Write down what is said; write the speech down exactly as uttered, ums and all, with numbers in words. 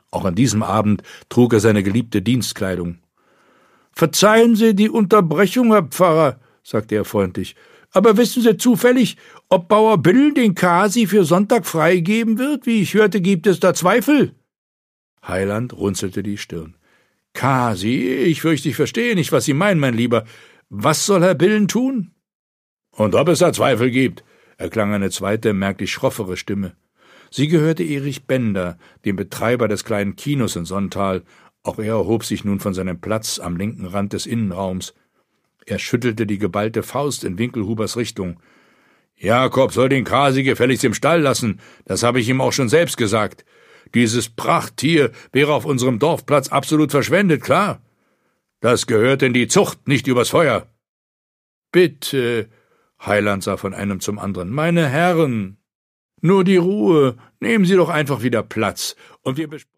Auch an diesem Abend trug er seine geliebte Dienstkleidung. »Verzeihen Sie die Unterbrechung, Herr Pfarrer«, sagte er freundlich, »aber wissen Sie zufällig, ob Bauer Bill den Kasi für Sonntag freigeben wird? Wie ich hörte, gibt es da Zweifel.« Heiland runzelte die Stirn. »Kasi, ich fürchte, ich verstehe nicht, was Sie meinen, mein Lieber. Was soll Herr Billen tun?« »Und ob es da Zweifel gibt«, erklang eine zweite, merklich schroffere Stimme. Sie gehörte Erich Bender, dem Betreiber des kleinen Kinos in Sonthal. Auch er erhob sich nun von seinem Platz am linken Rand des Innenraums. Er schüttelte die geballte Faust in Winkelhubers Richtung. »Jakob soll den Kasi gefälligst im Stall lassen, das habe ich ihm auch schon selbst gesagt. Dieses Prachttier wäre auf unserem Dorfplatz absolut verschwendet, klar. Das gehört in die Zucht, nicht übers Feuer.« »Bitte«, Heiland sah von einem zum anderen, »meine Herren, nur die Ruhe, nehmen Sie doch einfach wieder Platz, und wir besprechen